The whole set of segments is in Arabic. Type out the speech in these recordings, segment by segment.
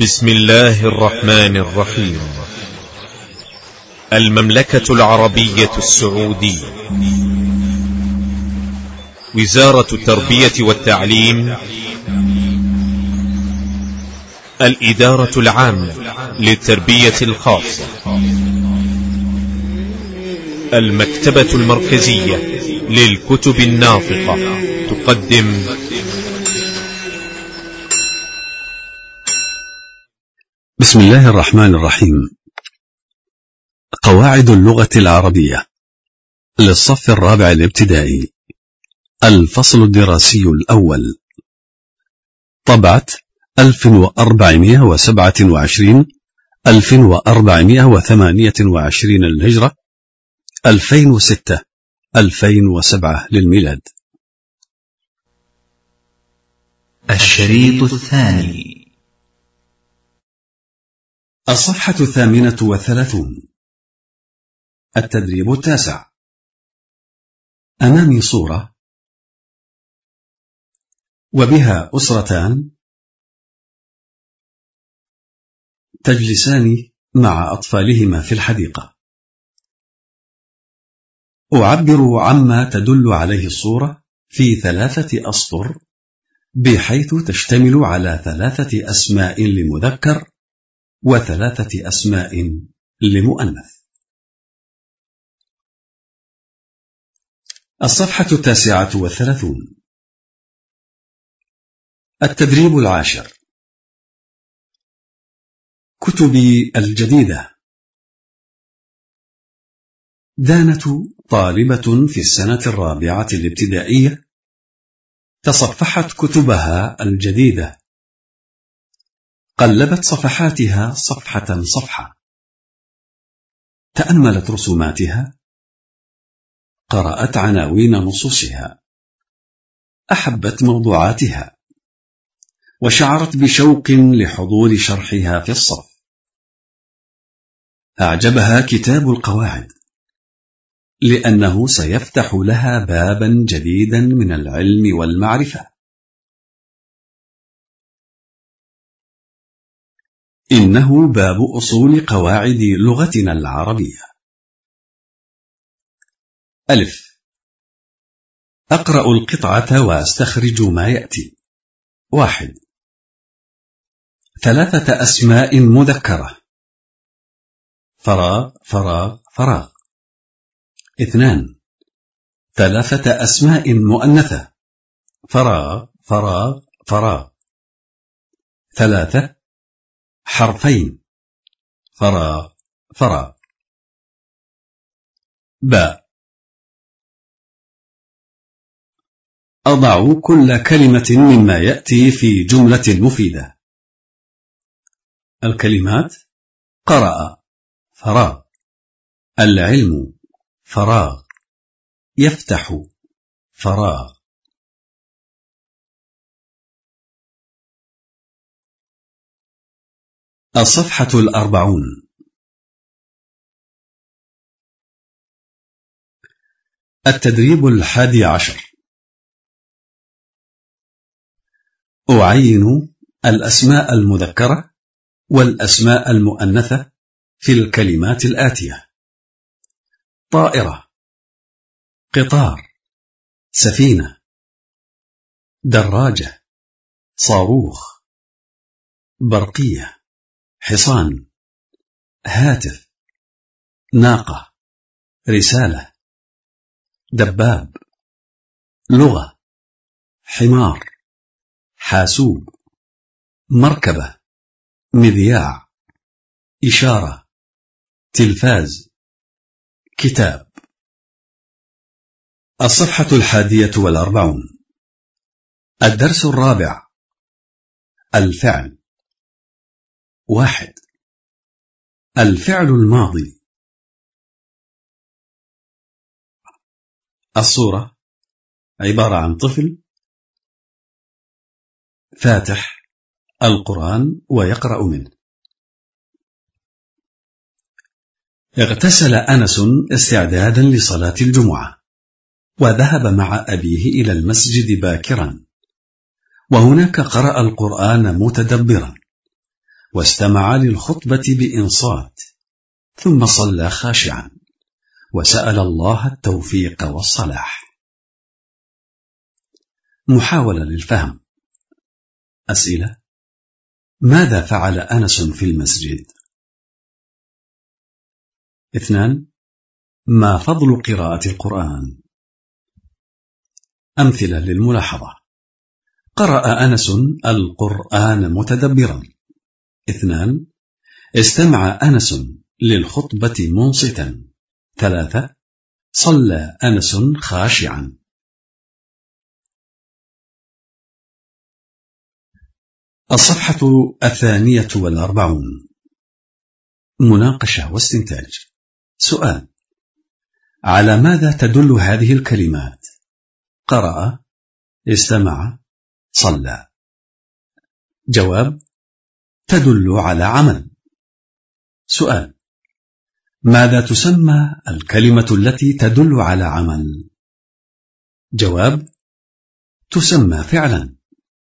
بسم الله الرحمن الرحيم. المملكة العربية السعودية، وزارة التربية والتعليم، الإدارة العامة للتربية الخاصة، المكتبة المركزية للكتب الناطقة تقدم بسم الله الرحمن الرحيم. قواعد اللغة العربية للصف الرابع الابتدائي، الفصل الدراسي الأول، طبعة 1427 1428 للهجرة، 2006 2007 للميلاد. الشريط الثاني، الصفحة 38. التدريب 9. أمامي صورة وبها أسرتان تجلسان مع أطفالهما في الحديقة. أعبر عما تدل عليه الصورة في 3 أسطر، بحيث تشتمل على 3 أسماء لمذكر و3 أسماء لمؤنث. الصفحة 39. التدريب 10. كتبي الجديدة. دانة طالبة في السنة الرابعة الابتدائية تصفحت كتبها الجديدة، قلبت صفحاتها صفحة صفحة، تأملت رسوماتها، قرأت عناوين نصوصها، أحبت موضوعاتها، وشعرت بشوق لحضور شرحها في الصف. أعجبها كتاب القواعد، لأنه سيفتح لها بابا جديدا من العلم والمعرفة. إنه باب أصول قواعد لغتنا العربية. ألف. أقرأ القطعة وأستخرج ما يأتي. 1. 3 أسماء مذكرة: فراغ فراغ فراغ. 2. 3 أسماء مؤنثة: فراغ فراغ فراغ. 3 حرفين: فراغ فراغ. باء. أضع كل كلمة مما يأتي في جملة مفيدة. الكلمات: قرأ فراغ، العلم فراغ، يفتح فراغ. الصفحة 40. التدريب 11. أعين الأسماء المذكرة والأسماء المؤنثة في الكلمات الآتية: طائرة، قطار، سفينة، دراجة، صاروخ، برقية، حصان، هاتف، ناقة، رسالة، دباب، لغة، حمار، حاسوب، مركبة، مذياع، إشارة، تلفاز، كتاب. الصفحة 41. الدرس 4. الفعل. 1. الفعل الماضي. الصورة عبارة عن طفل فاتح القرآن ويقرأ منه. اغتسل أنس استعدادا لصلاة الجمعة، وذهب مع أبيه إلى المسجد باكرا، وهناك قرأ القرآن متدبرا، واستمع للخطبة بإنصات، ثم صلى خاشعا وسأل الله التوفيق والصلاح. محاولة للفهم. أسئلة: ماذا فعل أنس في المسجد؟ 2. ما فضل قراءة القرآن؟ أمثلة للملاحظة: قرأ أنس القرآن متدبرا. 2. استمع أنس للخطبة منصتا. 3. صلى أنس خاشعا. الصفحة 42. مناقشة واستنتاج. سؤال: على ماذا تدل هذه الكلمات؟ قرأ، استمع، صلى. جواب: تدل على عمل. سؤال: ماذا تسمى الكلمة التي تدل على عمل؟ جواب: تسمى فعلا.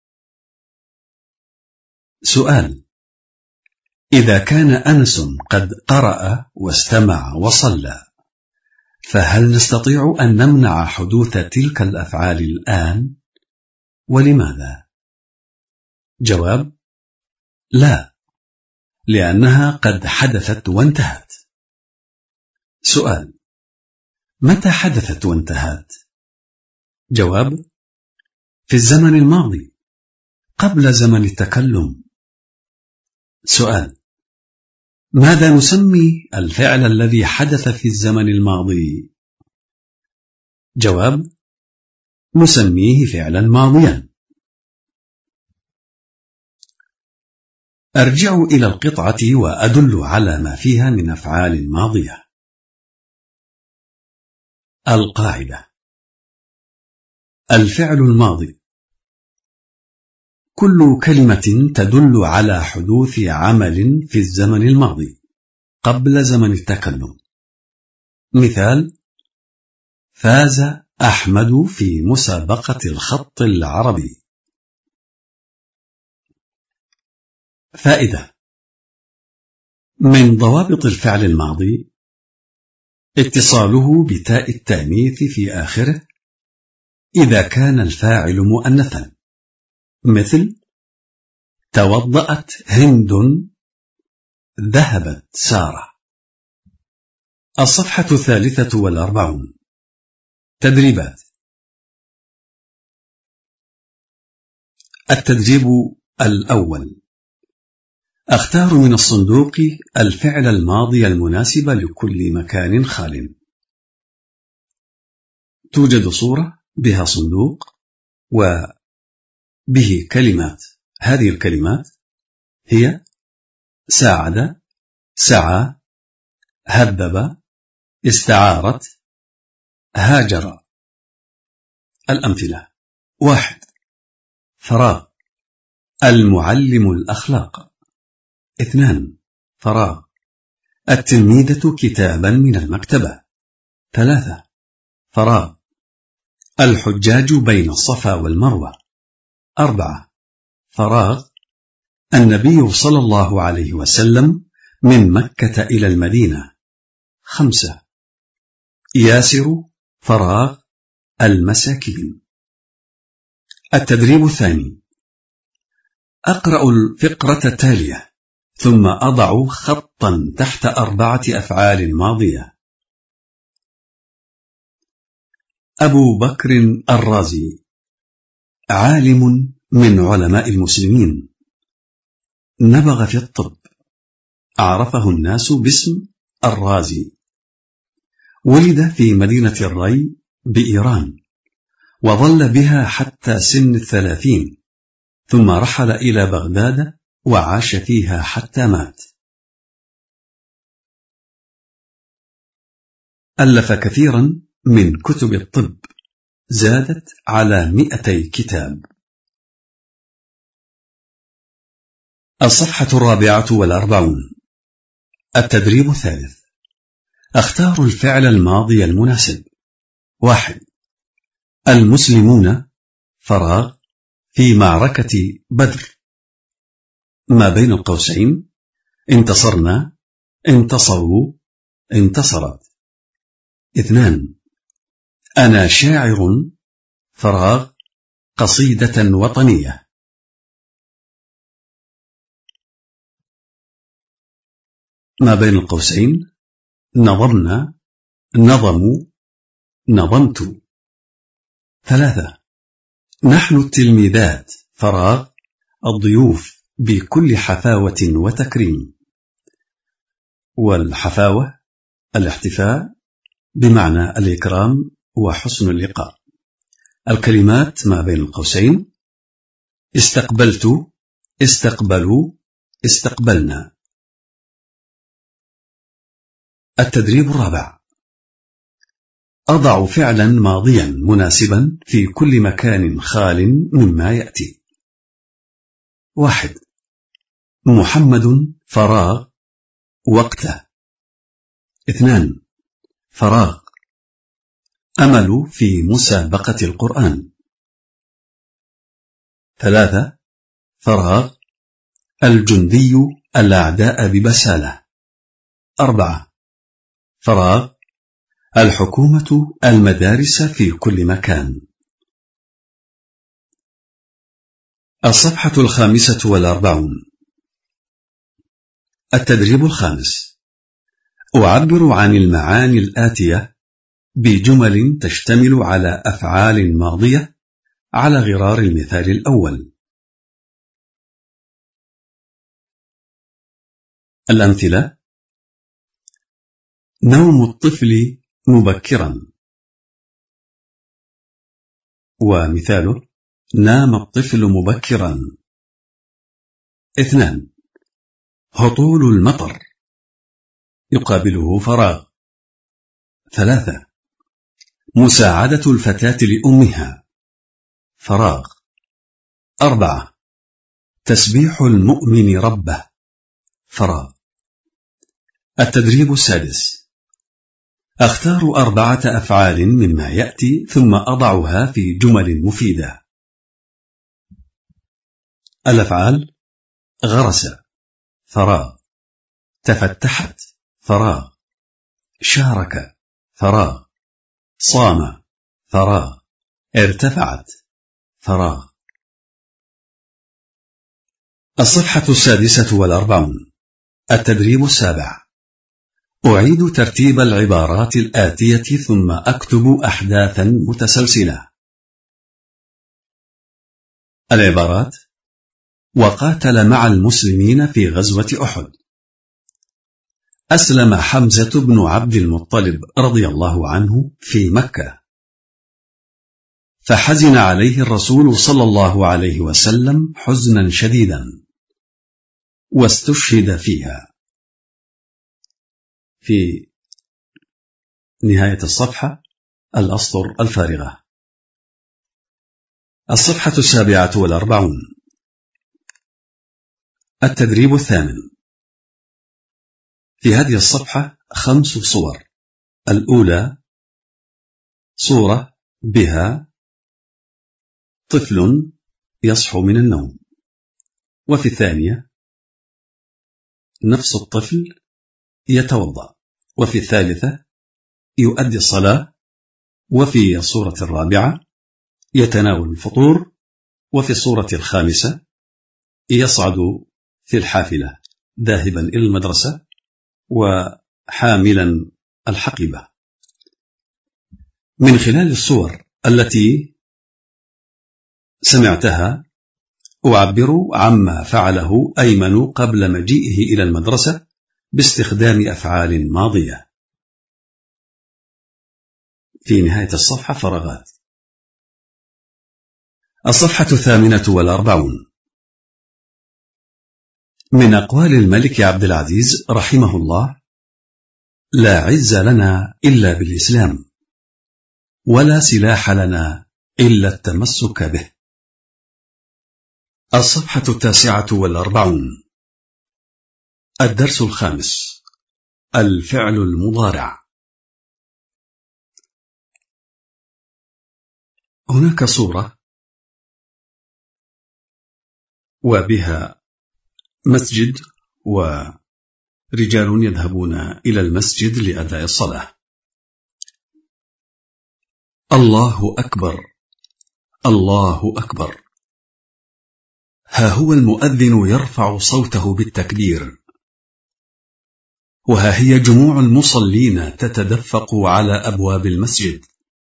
سؤال: إذا كان أنس قد قرأ واستمع وصلى، فهل نستطيع أن نمنع حدوث تلك الأفعال الآن؟ ولماذا؟ جواب: لا، لأنها قد حدثت وانتهت. سؤال: متى حدثت وانتهت؟ جواب: في الزمن الماضي، قبل زمن التكلم. سؤال: ماذا نسمي الفعل الذي حدث في الزمن الماضي؟ جواب: نسميه فعلا ماضيا. أرجع إلى القطعة وأدل على ما فيها من أفعال ماضية. القاعدة: الفعل الماضي كل كلمة تدل على حدوث عمل في الزمن الماضي قبل زمن التكلم. مثال: فاز أحمد في مسابقة الخط العربي. فائدة: من ضوابط الفعل الماضي اتصاله بتاء التأنيث في آخره إذا كان الفاعل مؤنثا، مثل: توضأت هند، ذهبت سارة. الصفحة 43. تدريبات. التدريب الأول: أختار من الصندوق الفعل الماضي المناسب لكل مكان خال. توجد صورة بها صندوق وبه كلمات. هذه الكلمات هي: ساعد، سعى، هذب، استعارت، هاجر. الأمثلة: 1. فراغ، المعلم الأخلاق. 2. فراغ، التلميذة كتابا من المكتبة. 3. فراغ، الحجاج بين الصفا والمروة. 4. فراغ، النبي صلى الله عليه وسلم من مكة إلى المدينة. 5. ياسر، فراغ، المساكين. التدريب الثاني: أقرأ الفقرة التالية ثم أضع خطا تحت 4 أفعال ماضية. أبو بكر الرازي عالم من علماء المسلمين، نبغ في الطب، عرفه الناس باسم الرازي. ولد في مدينة الري بإيران، وظل بها حتى سن 30، ثم رحل إلى بغداد وعاش فيها حتى مات. ألف كثيرا من كتب الطب، زادت على 200 كتاب. الصفحة 44. التدريب الثالث: أختار الفعل الماضي المناسب. 1. المسلمون، فراغ، في معركة بدر. ما بين القوسين: انتصرنا، انتصروا، انتصرت. 2. أنا شاعر، فراغ، قصيدة وطنية. ما بين القوسين: نظمنا، نظموا، نظمت. 3. نحن التلميذات، فراغ، الضيوف بكل حفاوة وتكريم. والحفاوة الاحتفاء بمعنى الإكرام وحسن اللقاء. الكلمات ما بين القوسين: استقبلت، استقبلوا، استقبلنا. التدريب الرابع: أضع فعلا ماضيا مناسبا في كل مكان خال مما يأتي. 1. محمد، فراغ، وقته. 2. فراغ، أمل في مسابقة القرآن. 3. فراغ، الجندي الأعداء ببسالة. 4. فراغ، الحكومة المدارس في كل مكان. الصفحة 45. التدريب الخامس: أعبر عن المعاني الآتية بجمل تشتمل على أفعال ماضية على غرار المثال الأول. الأمثلة: نوم الطفل مبكرا. ومثاله: نام الطفل مبكرا. 2. هطول المطر، يقابله فراغ. 3. مساعدة الفتاة لأمها، فراغ. 4. تسبيح المؤمن ربه، فراغ. التدريب السادس: أختار 4 أفعال مما يأتي ثم أضعها في جمل مفيدة. الأفعال: غرس، فراغ. تفتحت، فراغ. شارك، فراغ. صام، فراغ. ارتفعت، فراغ. الصفحة 46. التدريب السابع: أعيد ترتيب العبارات الآتية ثم أكتب أحداثا متسلسلة. العبارات: وقاتل مع المسلمين في غزوة أحد. أسلم حمزة بن عبد المطلب رضي الله عنه في مكة، فحزن عليه الرسول صلى الله عليه وسلم حزنا شديدا، واستشهد فيها. في نهاية الصفحة الأسطر الفارغة. الصفحة 47. التدريب الثامن: في هذه الصفحة 5 صور. الأولى: صورة بها طفل يصحو من النوم، وفي الثانية نفس الطفل يتوضأ، وفي الثالثة يؤدي الصلاة، وفي الصورة الرابعة يتناول الفطور، وفي الصورة الخامسة يصعد في الحافلة ذاهبا إلى المدرسة وحاملا الحقيبة. من خلال الصور التي سمعتها أعبر عما فعله أيمن قبل مجيئه إلى المدرسة باستخدام أفعال ماضية. في نهاية الصفحة فراغات. الصفحة 48. من أقوال الملك عبد العزيز رحمه الله: لا عز لنا إلا بالإسلام، ولا سلاح لنا إلا التمسك به. الصفحة 49. الدرس الخامس: الفعل المضارع. هناك صورة وبها مسجد ورجال يذهبون إلى المسجد لأداء الصلاة. الله أكبر، الله أكبر. ها هو المؤذن يرفع صوته بالتكبير، وها هي جموع المصلين تتدفق على أبواب المسجد،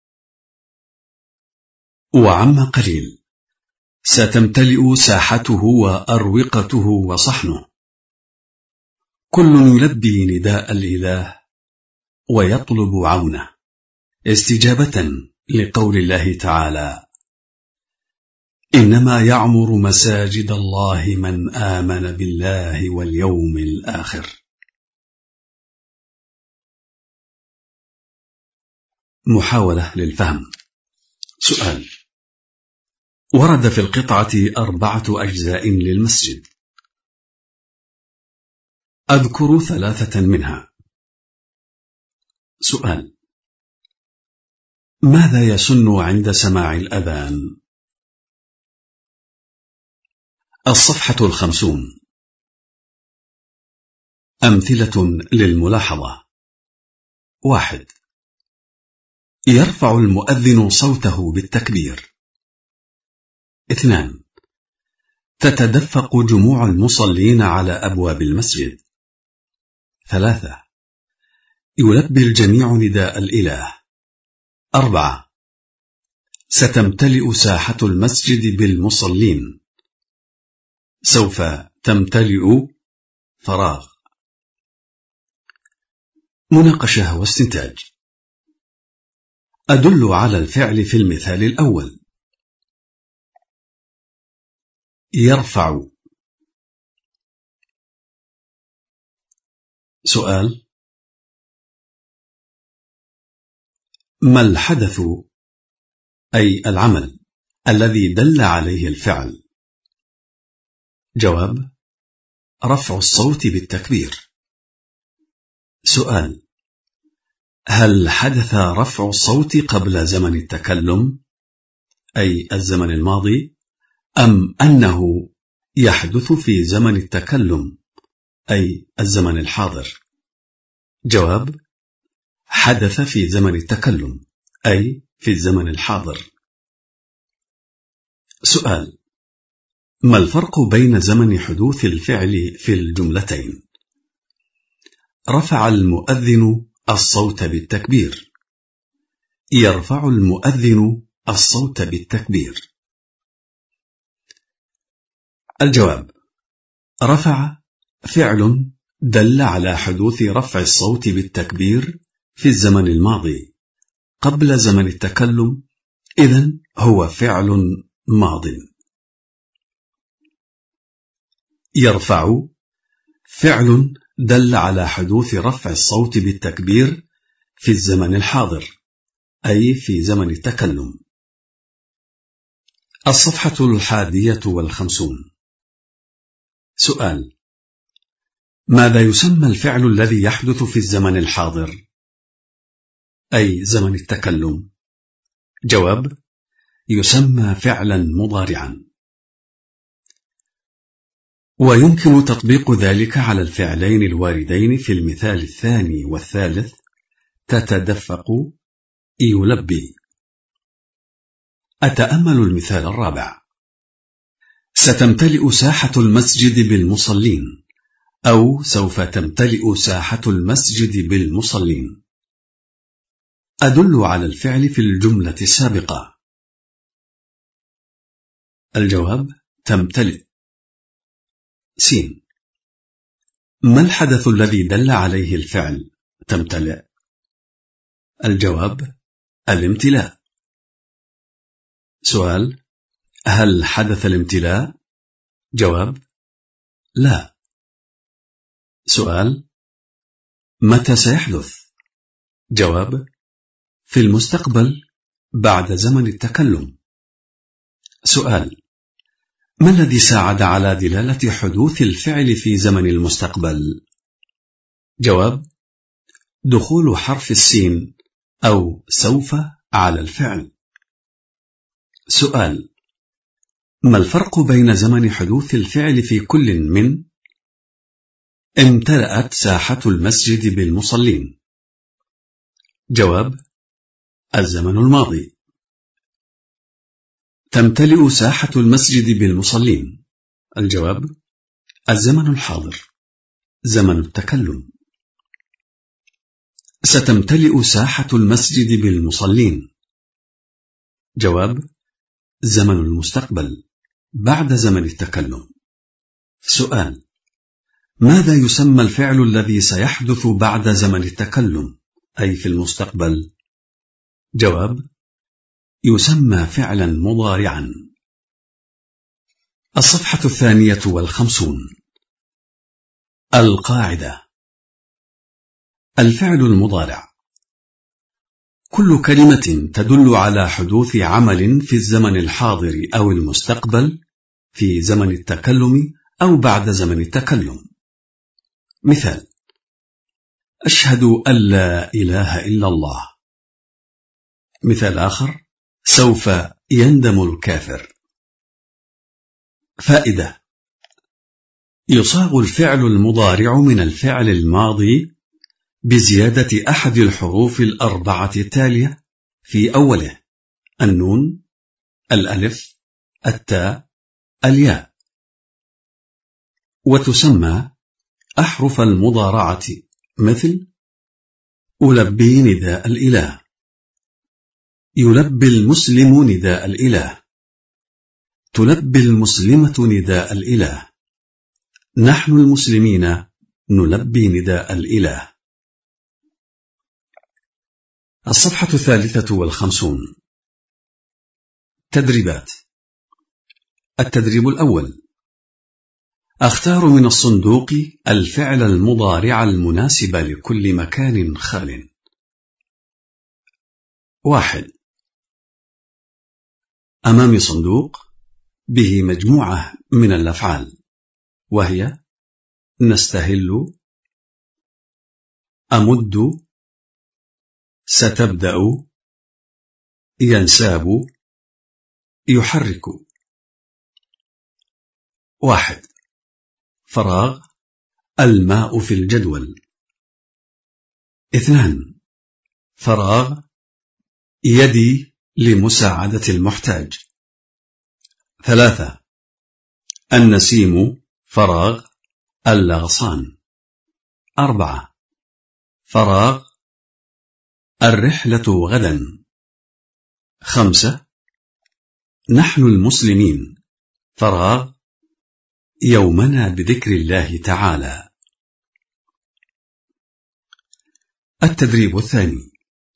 وعما قليل ستمتلئ ساحته وأروقته وصحنه، كل يلبي نداء الإله ويطلب عونه، استجابة لقول الله تعالى: إنما يعمر مساجد الله من آمن بالله واليوم الآخر. محاولة للفهم. سؤال: ورد في القطعة 4 أجزاء للمسجد، أذكر 3 منها. سؤال: ماذا يسن عند سماع الأذان؟ الصفحة 50. أمثلة للملاحظة: 1. يرفع المؤذن صوته بالتكبير. 2. تتدفق جموع المصلين على أبواب المسجد. 3. يلبي الجميع نداء الإله. 4. ستمتلئ ساحة المسجد بالمصلين، سوف تمتلئ فراغ. مناقشة واستنتاج. أدل على الفعل في المثال الأول. يرفع. سؤال: ما الحدث أي العمل الذي دل عليه الفعل؟ جواب: رفع الصوت بالتكبير. سؤال: هل حدث رفع الصوت قبل زمن التكلم أي الزمن الماضي، أم أنه يحدث في زمن التكلم أي الزمن الحاضر؟ جواب: حدث في زمن التكلم أي في الزمن الحاضر. سؤال: ما الفرق بين زمن حدوث الفعل في الجملتين؟ رفع المؤذن الصوت بالتكبير. يرفع المؤذن الصوت بالتكبير. الجواب: رفع فعل دل على حدوث رفع الصوت بالتكبير في الزمن الماضي قبل زمن التكلم، إذن هو فعل ماض. يرفع فعل دل على حدوث رفع الصوت بالتكبير في الزمن الحاضر أي في زمن التكلم. الصفحة 51. سؤال: ماذا يسمى الفعل الذي يحدث في الزمن الحاضر أي زمن التكلم؟ جواب: يسمى فعلا مضارعا. ويمكن تطبيق ذلك على الفعلين الواردين في المثال الثاني والثالث: تتدفق، يلبي. أتأمل المثال الرابع: ستمتلئ ساحة المسجد بالمصلين، أو سوف تمتلئ ساحة المسجد بالمصلين. أدل على الفعل في الجملة السابقة. الجواب: تمتلئ. س. ما الحدث الذي دل عليه الفعل تمتلئ؟ الجواب: الامتلاء. سؤال: هل حدث الامتلاء؟ جواب: لا. سؤال: متى سيحدث؟ جواب: في المستقبل بعد زمن التكلم. سؤال: ما الذي ساعد على دلالة حدوث الفعل في زمن المستقبل؟ جواب: دخول حرف السين أو سوف على الفعل. سؤال: ما الفرق بين زمن حدوث الفعل في كل من امتلأت ساحة المسجد بالمصلين. جواب: الزمن الماضي. تمتلئ ساحة المسجد بالمصلين. الجواب: الزمن الحاضر، زمن التكلم. ستمتلئ ساحة المسجد بالمصلين. جواب: زمن المستقبل، بعد زمن التكلم. سؤال: ماذا يسمى الفعل الذي سيحدث بعد زمن التكلم، أي في المستقبل؟ جواب: يسمى فعلا مضارعا. الصفحة 52. القاعدة: الفعل المضارع: كل كلمة تدل على حدوث عمل في الزمن الحاضر أو المستقبل، في زمن التكلم أو بعد زمن التكلم. مثال: أشهد أن لا إله إلا الله. مثال آخر: سوف يندم الكافر. فائدة: يصاغ الفعل المضارع من الفعل الماضي بزيادة أحد الحروف الأربعة التالية في أوله: النون، الألف، التاء، الياء. وتسمى أحرف المضارعة، مثل: ألبي نداء الإله، يلبي المسلم نداء الإله، تلبي المسلمة نداء الإله، نحن المسلمين نلبي نداء الإله. الصفحة 53. تدريبات. التدريب الأول: أختار من الصندوق الفعل المضارع المناسب لكل مكان خال. 1. أمامي صندوق به مجموعة من الأفعال، وهي: نستهل، أمد، ستبدأ، ينساب، يحرك. 1. فراغ: الماء في الجدول. 2. فراغ: يدي لمساعدة المحتاج. 3. النسيم فراغ: الأغصان. 4. فراغ: الرحلة غدا. 5. نحن المسلمين فراغ: يومنا بذكر الله تعالى. التدريب الثاني: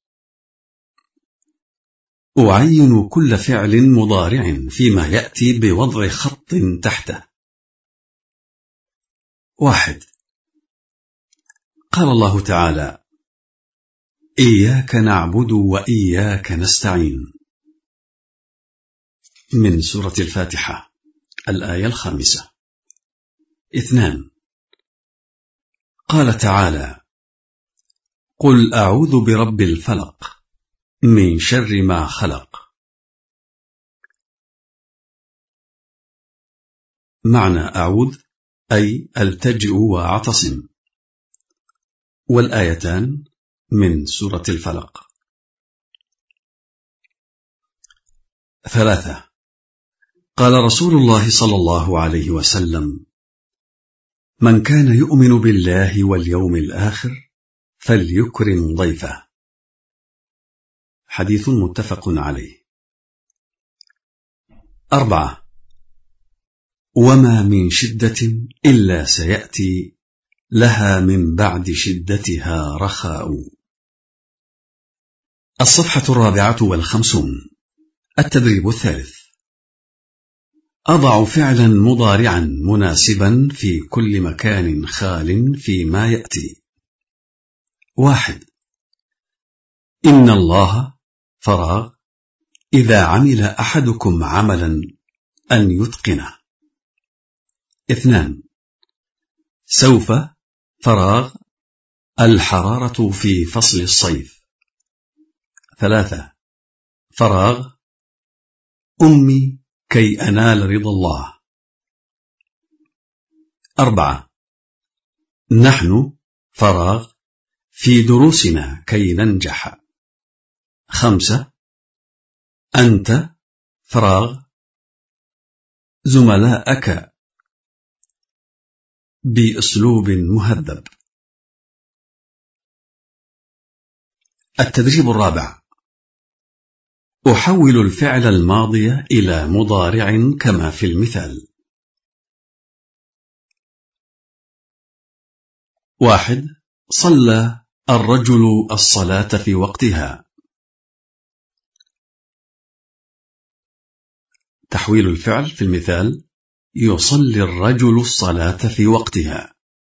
أعين كل فعل مضارع فيما يأتي بوضع خط تحته. 1. قال الله تعالى: إياك نعبد وإياك نستعين، من سورة الفاتحة، الآية 5. 2. قال تعالى: قل أعوذ برب الفلق من شر ما خلق. معنى أعوذ أي ألتجئ وأعتصم، والآيتان من سورة الفلق. 3. قال رسول الله صلى الله عليه وسلم: من كان يؤمن بالله واليوم الآخر فليكرم ضيفه. حديث متفق عليه. 4. وما من شدة إلا سيأتي لها من بعد شدتها رخاء. الصفحة 54. التدريب الثالث: أضع فعلا مضارعا مناسبا في كل مكان خال فيما يأتي. 1. إن الله فراغ: إذا عمل أحدكم عملا أن يتقنه. 2. سوف فراغ: الحرارة في فصل الصيف. 3. فراغ: أمي كي أنال رضا الله. 4. نحن فراغ في دروسنا كي ننجح. 5. أنت فراغ زملائك بأسلوب مهذب. التدريب الرابع: أحول الفعل الماضي إلى مضارع كما في المثال. 1. صلى الرجل الصلاة في وقتها. تحويل الفعل في المثال: يصلي الرجل الصلاة في وقتها.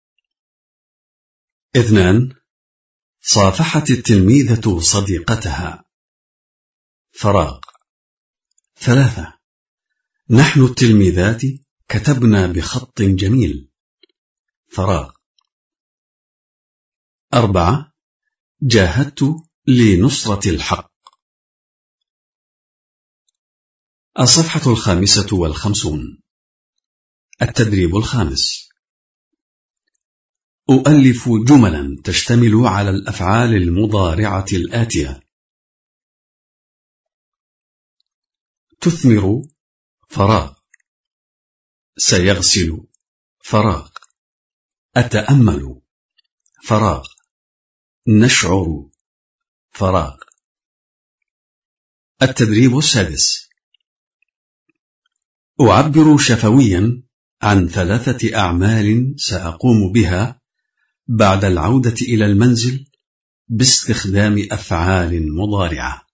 2. صافحت التلميذة صديقتها. فراغ. 3. نحن التلميذات كتبنا بخط جميل. فراغ. 4. جاهدت لنصرة الحق. الصفحة 55. التدريب الخامس: أؤلف جملا تشتمل على الأفعال المضارعة الآتية: تثمر فراغ، سيغسل فراغ، أتأمل فراغ، نشعر فراغ. التدريب السادس: أعبر شفويا عن 3 أعمال سأقوم بها بعد العودة إلى المنزل باستخدام أفعال مضارعة.